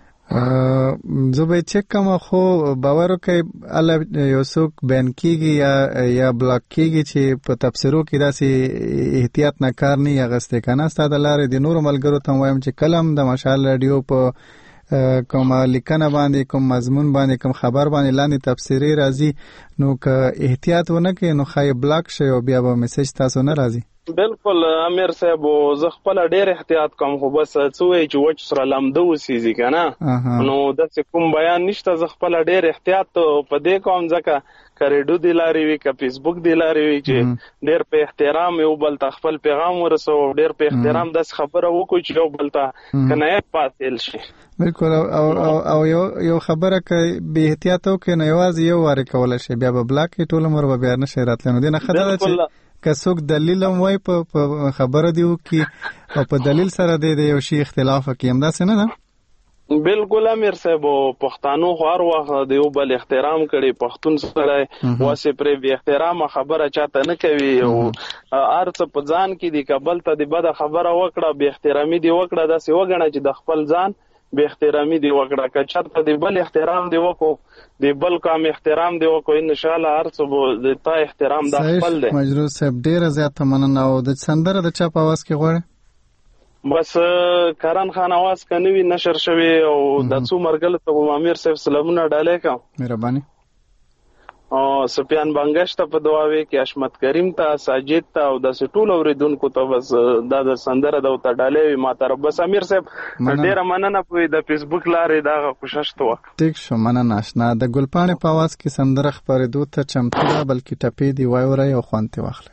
زه به چک کوم خو باور وکړئ الله یو څوک بین کیږي یا بلاک کیږي چې په تفسیرو کې داسې احتیاط نه کار نه یغسته کنه ستاسو لارې د نور ملګرو ته وایم چې کلم د ماشاءالله رادیو په کوم لیکنه باندې کوم مضمون باندې کوم خبر باندې لاندې تفسیری راځي نو که احتیاط ونه کوي نو خای بلاک شي او بیا به میسج تاسو نه راځي بالکل امیر صاحب زه خپل ډیر احتیاط کوم خو بس څه وی چې وچ سره لمده وسیږي کنه نو د کوم بیان نشته زه خپل ډیر احتیاط په دې کوم ځکه کریډو دی لاري وی که فیسبوک دی لاري وی چې ډیر په احترام یو بل خپل پیغام ورسو ډیر په احترام د خبره وکړو چې یو بل ته کنایت پاتل شي بالکل او یو خبره کوي به احتیاط وکړي نو یوازې یو واره کول شي بیا به بلاک ټول عمر به بیان نشي راتلنو دي نه خدای چې که څوک دلیل هم وای په خبره دیو کې او په دلیل سره دی یو شی اختلاف کوي هم دا څه نه ده بالکل امیر صاحب پښتانو هر وخت د یو بل احترام کړي پښتون سره واسه پرې به احترام خبره چاته نه کوي او ارڅ په ځان کې دی کبل ته دی بده خبره وکړه به احترامي دی وکړه داسې وګڼه چې د خپل ځان به احترامي دی وکړه که چاته دی بل احترام دی وکړو دی بل کوم احترام دی وکړو ان شاء الله ارڅ د تا احترام د خپل دی مجروح صاحب ډیر زیات مننه او د سندره د چا په आवाज کې غوړي بس کرن خان आवाज کنوي نشر شوی او د څو مرګل ته امیر صاحب سلامونه ډالې کا مهرباني او سفیان بنگش ته په دعاوي کې اشمت کریم ته ساجد ته او د ټول اوریدونکو ته بس د سندره د وته ډالې ما تر بس امیر صاحب ډیره مننه په د فیسبوک لارې دا کوشش ته وکړ. ټیک شو مننه آشنا. د ګلپاڼې په आवाज کې سندره خبرېدو ته چمتو ده بلکې ټپې دی وایوري او خوانته واخلي.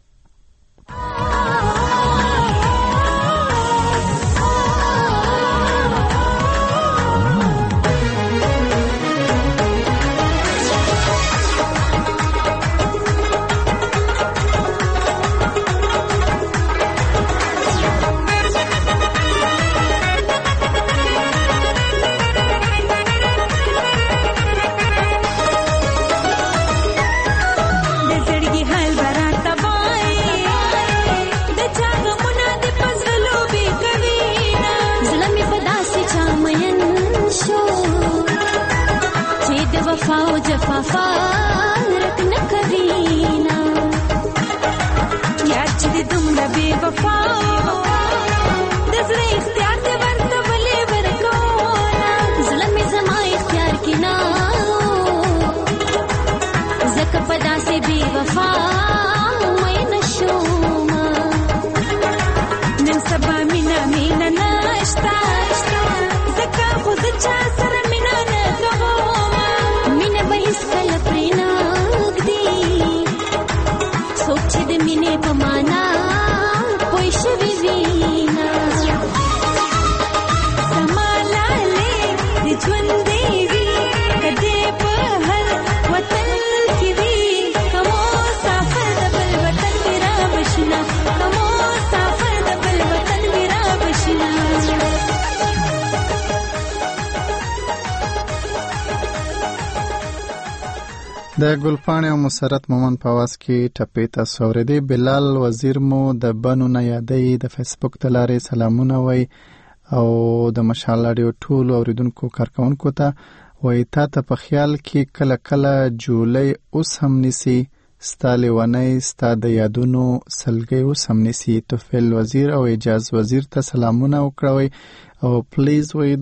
د ګلپاڼې او مسرت مومن په आवाज کې ټپې تاسو اوریدي. بلال وزیر مو د بنو نه یادې د فیسبوک د لارې سلامونه وای او د مشال رادیو ټول اوریدونکو کارکونکو ته وای ته په خیال کې کله کله جولای اوس هم نسی ستاله ونی ستا د یادونو سلګي اوس هم نسی. توفیل وزیر او اجاز وزیر ته سلامونه وکړوي او پلیز وای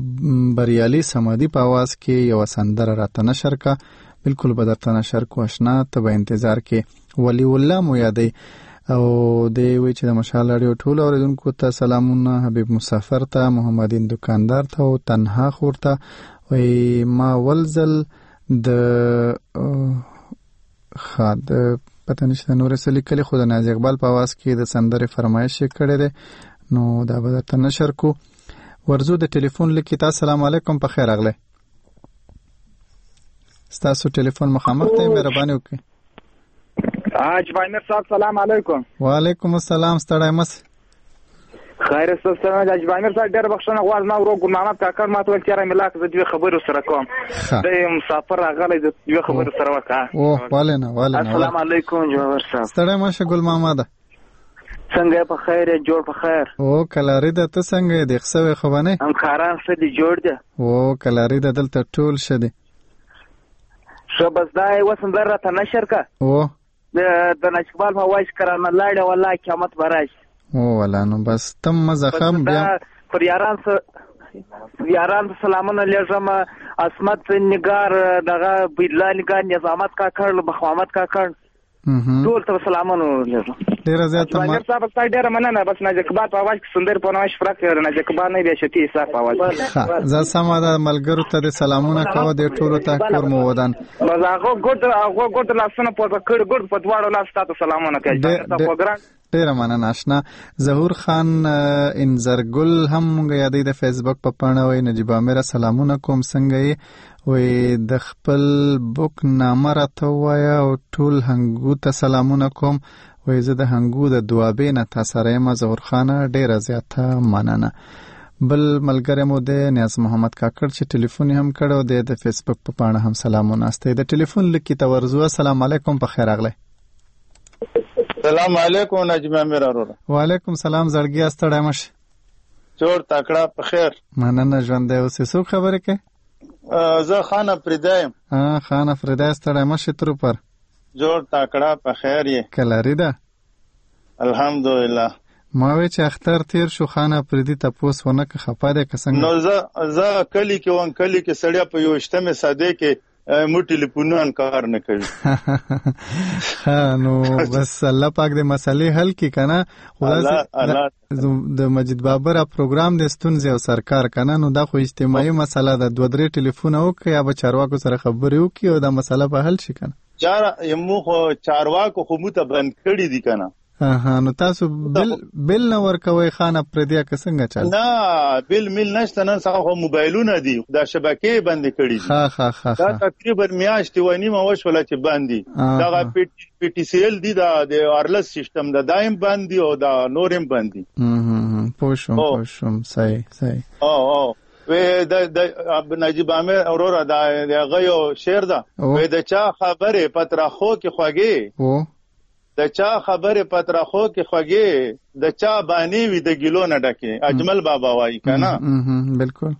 د بریالي سمادي په आवाज کې یو سندره راته نشر کا. بالکل بدرته نشر کو آشنا ته به انتظار کې. ولی الله مو یادې او دی وی چې د مشال رادیو ټول اوریدونکو ته سلامونه. حبیب مسافر ته، محمدین دکاندار ته او تنها خور ته وی ما ولزل د خاد پته نشته نور سلی کلی خود ناز اقبال په आवाज کې د سندره فرمایش کړي ده نو دا بدرته نشر کو. ورزو د ټلیفون لکی تاسو سلام علیکم په خیر اغله. ستاسو ټلیفون مخامخ ته مهرباني وکړئ. اجباینر صاحب سلام علیکم. وعلیکم السلام. ستړی مس خیر ستاسو اجباینر صاحب ډېر بخښنه غواړم. ما ورو ګل محمد کاکړ ماته ول چې را ملاک د دې خبرو سره کوم د مسافر راغلی د دې خبرو سره وکړه. او والنا السلام علیکم جوهر صاحب. ستړی مشه ګل محمد څنګه په خیر جوړ په خیر. او کلاری د ته څنګه د خسوي خوبانه هم خاران څه دی جوړ دی. او کلاری د دلته ټول شدي شو بس دای وسندر را ته نشر کا او د نشکبال په وایس کرانه لاړه والله قیامت براش. او ولا نو بس تم مزخم بیا پر یاران سلامونه لږم اسمت نگار دغه بلال نگار نظامت کا کړل محمد کا کړ ټول ته سلامونه لږم. ډیر زیات ما صاحب تاسو ډیر مننه. بس نجکبال په आवाज کې سندر په نوښ فرق کړ نجکبال نه دی شتی صاحب په आवाज ز سم دا ملګرو ته سلامونه کوه د ټولو ته کور مو ودان. بس هغه ګډ لاسونه په کړ ګډ په دواړو لاس تاسو سلامونه کوي. تاسو پروګرام ډیر مننه آشنا. ظهور خان انزرګل هم موږ یادې د فیسبوک په پاڼه وای نجيب امیر سلامونه کوم څنګه وي د خپل بوک نامه راته وایا او ټول هنګو ته سلامونه کوم. وای زه د هنګو د دوابې نه تاسو رایم. ظهور خان ډیر زیاته مننه. بل ملګری مو د نیاز محمد کاکړ چې ټلیفون هم کړو د فیسبوک په پاڼه هم سلامونه استه. د ټلیفون لکی تورزو السلام علیکم په خیر اغله. سلام علیکم نجم امیر اورور. وعلیکم سلام زړګي استړای مش جوړ تکړه په خیر. مننه ژوند دی. اوسې څوک خبره کوي؟ زه خان افریدایم. خان افریدا استړای مش تر پر جوړ تکړه په خیر یې کلاری ده الحمدلله. ما وی چې اختر تیر شو خان افریدی تاسو ونه که خپاده کسنګ نو زه کلی کې وان کلی کې سړیا په یوشتمه ساده کې مو ټلیفونونه کار نه کوي. نو بس الله پاک دې مسلې حل کړي کنه. د مجید بابر پروګرام د ستونزې او سرکار کنه، نو دا خو اجتماعي مسله ده. 2-3 ټلیفون وکړي یا به چارواکو سره خبرې وکړي او دا مسله به حل شي کنه. یمو خو چارواکو خو مو ته بند کړي دي کنه. نو تاسو بل نه ورکوي خانه پردیا که څنګه چل؟ نه بل مل نشته، نن سره موبایلونه دي دا شبکې بند کړي دي. دا تقریبا میاشتې و نیمه وشوله چې باندې دا پی ټی سی ال دي، دا د وایرلس سیستم دا دایم باندې او دا نورم باندې. پوښوم صحیح. وې د نجیب امیر اورورا دا غيو شعر ده، وې د چا خبره پترخو کې خوږی، د چا خبره پترخو کې خوږی، د چا باندې وی د ګلو نه ډکه. اجمل بابا وایي کنه. بالکل.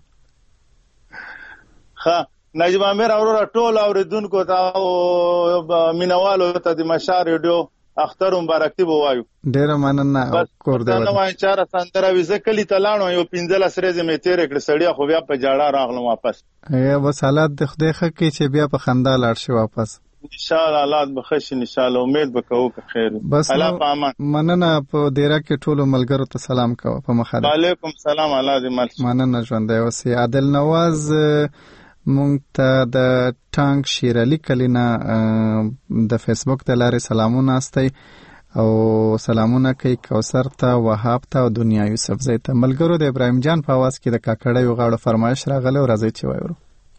نجیب امیر اورورا ټول اوریدونکو ته او مینوالو ته د مشار ریډیو اختر مبارکي بوایو. ډیره مننه کور دی. نو وای چاره سندره ویزه کلی تلاړو یو 15 سرې مې تیر کړ سړیا خو بیا په جاړه راغلم واپس. بس حالات د خدای خکې چې بیا په خندا لاړ شي واپس. ان شاء الله حالات به ښه شي ان شاء الله. امید وکړو که خیر. الله پامان. مننه په دیره کې ټولو ملګرو ته سلام کوه په مخاله. وعلیکم سلام الله دې مل. مننه ژوندی اوسې. عادل نواز مونږ ته د ټانک شیر علي کلینا د فیسبوک د لارې سلامونه استي او سلامونه کوي کوثر ته، وهاب ته او دنیا یوسف زی ته. ملګرو د ابراهیم جان په आवाज کې د کاکړې غاړو فرمایش راغله او راځي چې وایو.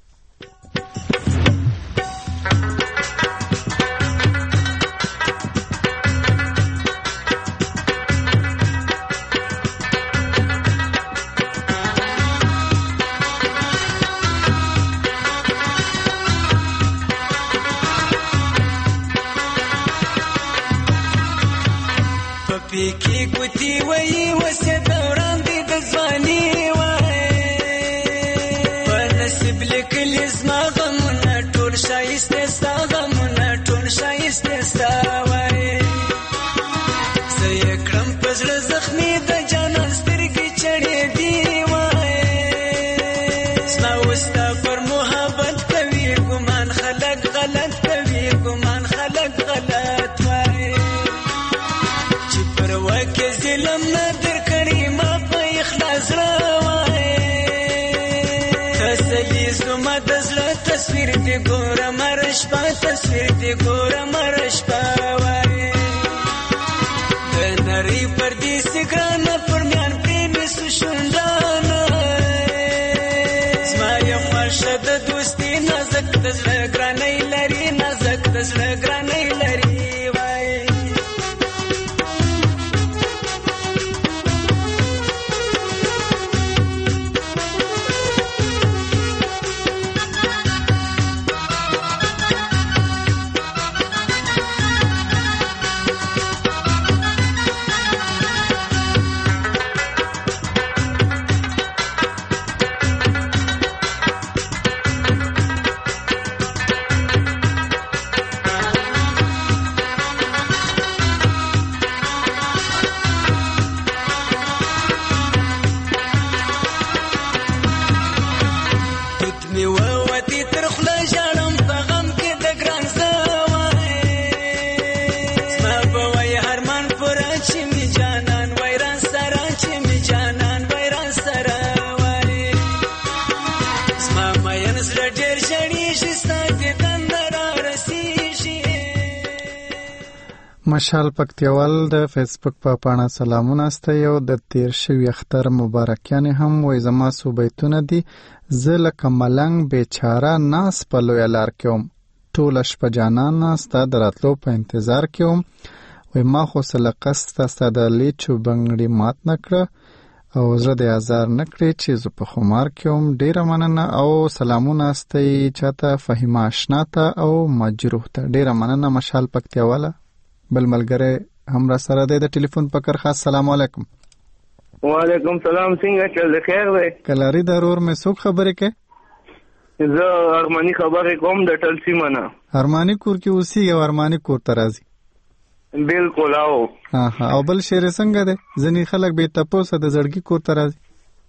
تصویر دی ګوره مرشپا وای د نری پردي سګران پر میان پرې سو شوندانه زما یم مرشد دوستي نازک د زړه ګرانۍ لري، نازک د زړه ګرانۍ لري وای. مشال پکتیوال د فیسبوک په پاڼه سلامونه استه یو د تیر شوی اختر مبارکیان هم وای زما صوبیتونه دي زه لکه ملنګ بیچاره ناس په لوی لار کوم ټول شپه جانان استه دراتلو په انتظار کوم وای ما خو سلقست استه د لیچو بنگړي مات نکړه او زړه د ازار نکړي چې زه په خمار کوم. ډیره مننه او سلامونه استه چاته فهیم آشنا ته او مجروح ته. ډیره مننه مشال پکتیواله. بل ملګری هم را سره دی د ټلیفون په کرخه. السلام علیکم. وعلیکم سلام. څنګه چل خیر دی؟ کلاری ضرور مې څوک خبرې کې؟ زه ارمانی خبرې کوم د ټلسی منه. ارمانی کور کې اوسې یو ارمانی کور ته راځي؟ بالکل. او بل شعر څنګه دی؟ ځینې خلک به تاسو د زړګي کور ته راځي.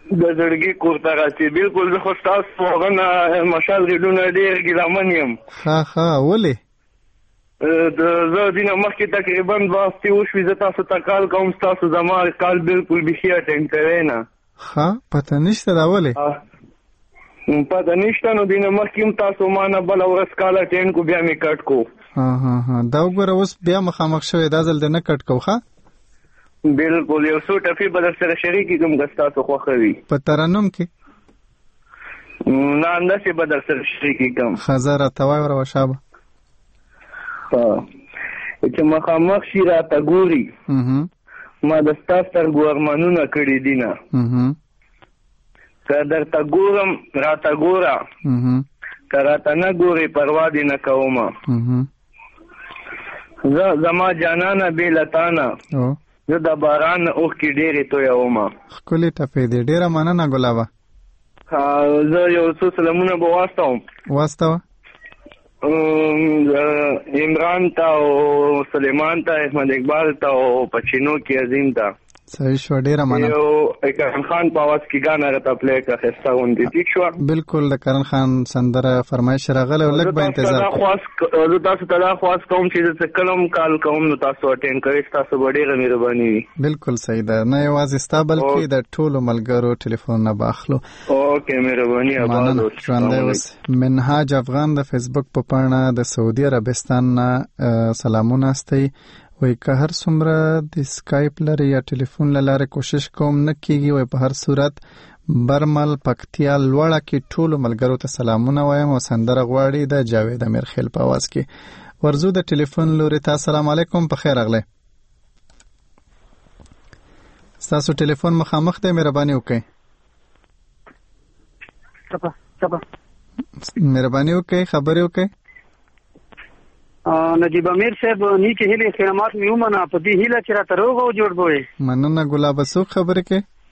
د زړګي کوته راځي بالکل زه خو تاسو هغه مشال ریډونه ډېر ګلامن یم. ها ولې زه دینه مخکې تقریبا واسطې وشوي زه تاسو ته کال کوم تاسو زما کال بالکل بخي اټینډ کوئ نه. ها پته نشته دا ولې پته نشته نو دینه مخکې هم تاسو ما نه بله ورځ کال اټینډ کو بیا مې کټ کو. دا وګوره اوس بیا مخامخ شوی دا ځل دې نه کټ کو. ښه بالکل یو څو ټپې به در سره شریکې کوم که ستاسو خوښه وي. په ترنم کې نه همداسې به در سره شریکې کوم. ښه زه راته وایه ورو شابه چې مخامخ شي راته ګوري ما د ستا سترګو ارمانونه کړي دي نه که درته ګورم راته ګوره که راته نه ګورې پروا دې نه کومه زه زما جانانه بې له تانه زه د باران اوښکې ډېرې تویومه. ښکلې ټپې دي ډېره مننه ګلابه. زه یو څو سلامونه به واستوم. واستوه عمران ته او سلیمان ته احمد اقبال ته او پچینو کې عظیم ته. صحیح شو ډیره مننه. یو کرن خان په आवाज کې غانا راته پلی کا خسته وندي ٹھیک شو. بالکل د کرن خان سندره فرمایش راغله ولک به انتظار. زه تاسو ته خواست کوم چې زه کلم کال کوم نو تاسو اټینډ کړئ تاسو ډیره مهرباني وي. بالکل صحیح ده نه یوازې ستا بلکې د ټولو ملګرو ټلیفون نه باخلو. اوکې مهرباني آباد اوسئ. اوس منهاج افغان د فیسبوک په پاڼه د سعودي عربستان نه سلامونه استي وای که هر څومره د سکایپ لري یا ټلیفون لاره کوشش کوم نه کیږي وای په هر صورت برمل پکتیا لوړه کې ټولو ملګرو ته سلامونه وایم او سندره غواړي د جاوید امیرخیل په आवाज کې ورزو د ټلیفون لوري ته السلام علیکم په خیر راغله. تاسو ټلیفون مخامخ دی مهرباني وکړئ. مهرباني وکړئ خبرې وکړئ. نجیب امیر صاحب نیکی هیله خیرمات می ومنه په دې هیله چې را تروغ او جوړ بوي. مننه ګلاب سو خبرې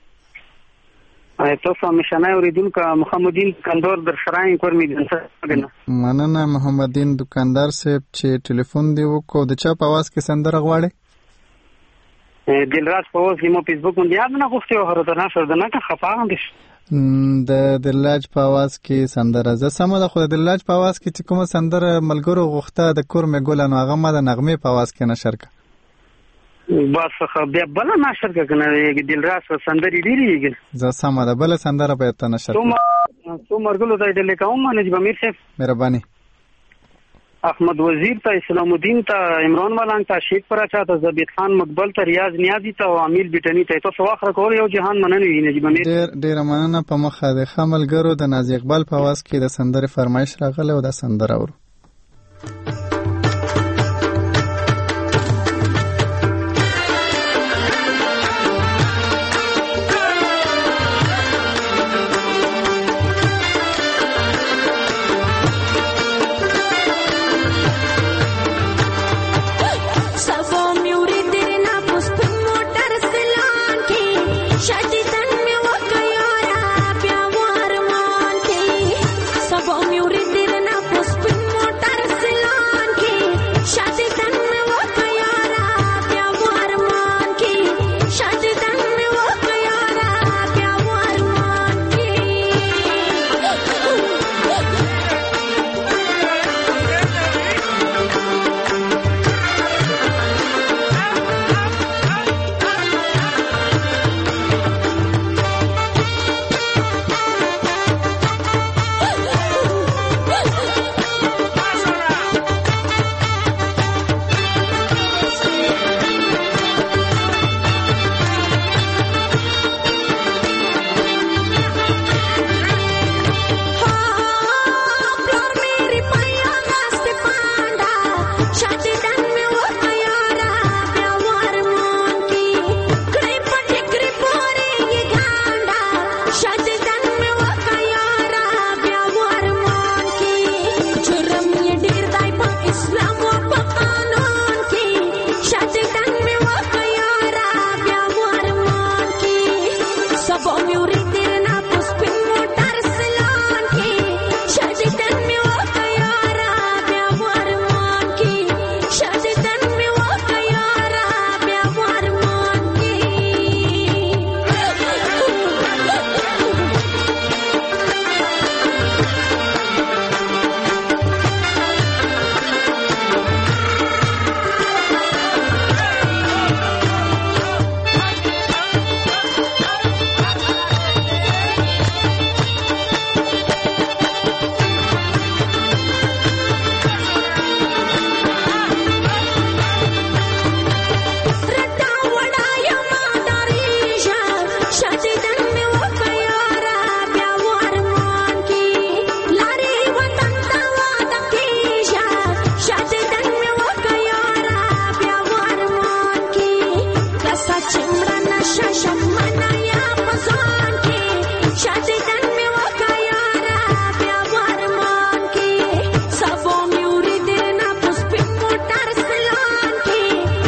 کې تاسو مشانه اوریدونکو محمدین کندور در شراین کور می دنه. مننه محمدین دکاندار صاحب چې ټلیفون دی وکړو د چا په आवाज کې سندره غواړي. دلراج په اوس مو فیسبوک باندې یاد نه غوښتي او هر درنه شر دنه که خفاهم دي د دلراج په आवाज کې سندره ز سم د خو د دلراج په आवाज کې چې کوم سندره ملګرو غوښته د کور مې ګل نو هغه ما د نغمه په आवाज کې نشر ک بس خو بیا بل نشر ک کنه دلراج په سندري ډیری ز سم د بل سندره به ته نشر تو مرګلو ته دلې کوم نجیب امیر صاحب مهرباني احمد وزیر ته اسلام الدین ته عمران ملنګ ته شیخ پراچا ته زبید خان مقبل ته ریاض نیازی ته او امیل بیٹنی ته تاسو واخره کول یو جهان مننه وی نجیب امیر ډیر مننه په مخه د خملګرو د نازی اقبال په आवाज کې د سندره فرمایش راغله او د سندره ورو Spin more.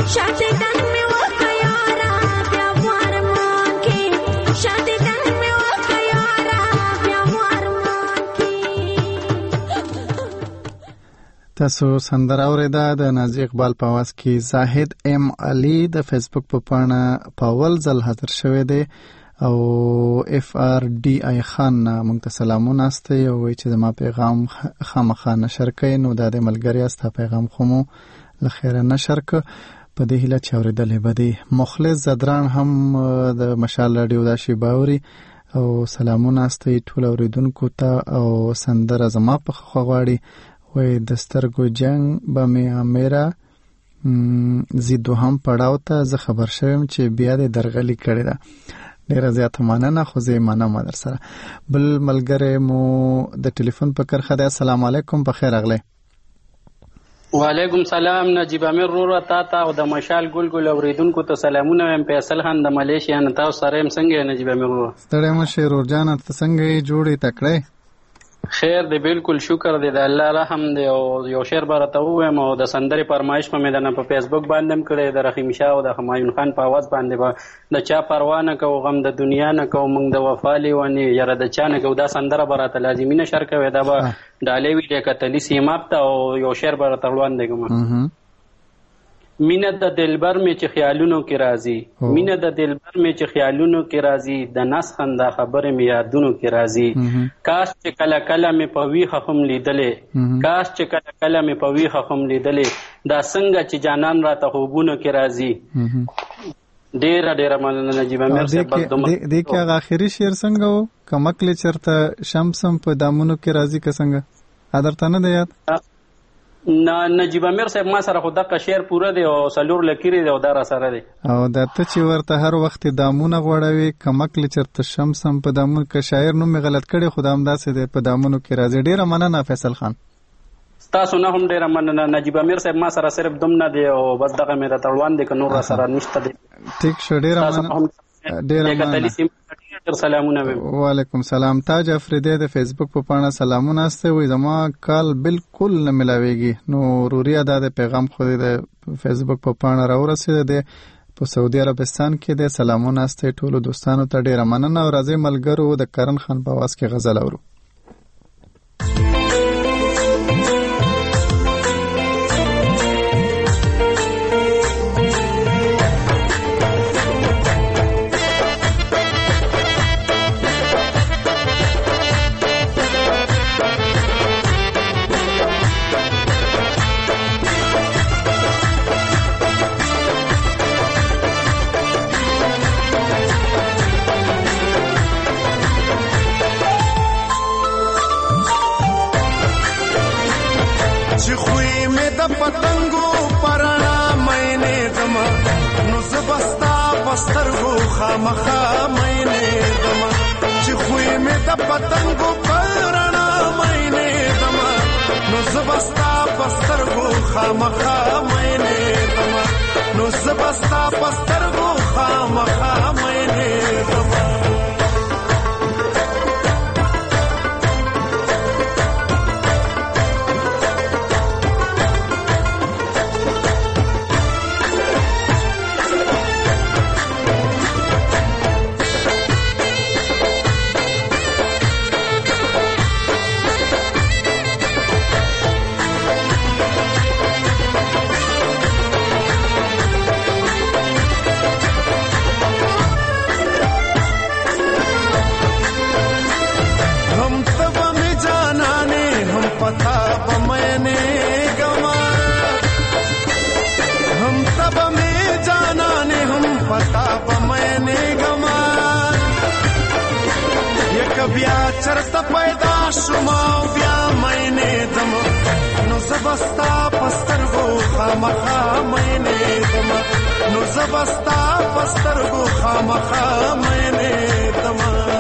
شاته تن مې وکړه یاره بیا مو ارمان کې شاته تن مې وکړه یاره بیا مو ارمان کې. تاسو سندره اوریده د نازي اقبال په आवाज کې. زاهد ام علي د فیسبوک په پاڼه په اول ځل حاضر شوی دی او اف ار ډي آی خان موږ ته سلامونه استه او وایي چې زما پیغام خامخا نشر کړئ. نو دا د ملګری استه پیغام خو مو له خیره نشر ک په دې هیله چې اوریدلې به دی. مخلص زدران هم د مشال رادیو دا شی باوري او سلامونه استه ټول اوریدونکو ته او سندره زما په خوا غواړي وای د سترګو جنگ به مې امیرا زیدو هم پړاو ته زه خبر شوم چې بیا د درغلي کړی ده. ډیره زیاته مننه خو زه منم در سره. بل ملګری مو د ټلیفون په کرخه ده. السلام علیکم په خیر اغله. وعلیکم سلام نجیب امیر رورو تا او د مشال ګل اوریدونکو ته سلامونه. ام فیصل خان د ملیشیا نه تاسو سره هم څنګه نجیب امیر رورو؟ ستړی مشه رور جان ته څنګه جوړی تکړه؟ خیر دی بالکل شکر دی د الله رحم دی. او یو شعر برته وایم او د سندري فرمایش په میدان په فیسبوک باندې هم کړی د رحیم شاه او د همایون خان په आवाज باندې به د چا پروا نه کو غم د دنیا نه کو موږ د وفا لیونی یره د چا نه کو دا سندره برته لازمي نشر کوي دا به ډالې وی لیکتلی سیماب ته او یو شعر برته روان دی ګم. مینه د دلبر می چې خیالونو کې راځي مینه د دلبر می چې خیالونو کې راځي د ناس خندا خبره می یادونو کې راځي کاش چې کله کله می په ویخه هم لیدلې کاش چې کله کله می په ویخه هم لیدلې دا څنګه چې جانان راته خوبونو کې راځي. ډیره مننه نجیب امیر صاحب. دې کې اخري شعر څنګه و کمکل چرته شمسم په دامونو کې راځي که څنګه ادرته نه دی یاد؟ نجیب امیر صاحب ما سره خو دغه شعر پوره دی او سلور لکيري دی او دا را سره دی او دا ته چې ورته هر وخت دامونه غوړوي کمکل چرته شمسم په دامون کې شاعر نوم غلط کړي خدام داسې دی په دامونو کې راځي. ډیره مننه فیصل خان. تاسو نه هم ډیره مننه نجیب امیر صاحب. ما سره صرف دومره دی او بس دغه مې را تړوان دي که نور را سره نشته دی. ټیک شو ډیره مننه. سلامونه. وعلیکم سلام. تاج افریدی د فیسبوک په پاڼه سلامونه استه وي زما کال بالکل نه ملاويږي. نو روریا دا د پیغام خو د فیسبوک په پاڼه راورسېده دی په سعودي عربستان کې د سلامونه استه ټولو دوستانو ته ډیره مننه او راځي ملګرو د کرن خان په आवाज کې غزل اورو. خامخا مینه دما چې خوې مې د پتنګو پرانا مینه دما نو زبستا پسترګو خامخا مینه دما نو زبستا پسترګو خامخا مینه دما. بیا چرته پیدا شوما بیا مینه دم نو زبستا پسترګو خامخا مینه دم نو زبستا پسترګو خامخا مینه دم.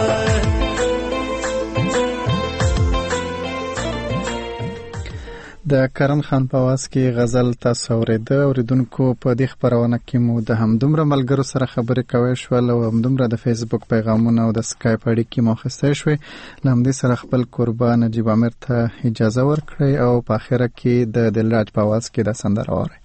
د کرن خان په आवाज کې غزل تاسو اوریده. اوریدونکو په دې خبرونه کې مو د همدومره ملګرو سره خبرې کوي شول او همدومره د فیسبوک پیغامونه او د سکایپ اړیکې مو خسته شوي. لمدې سره خپل قربان نجیب امیر ته اجازه ورکړئ او په اخره کې د دلراج په आवाज کې د سندره اورئ.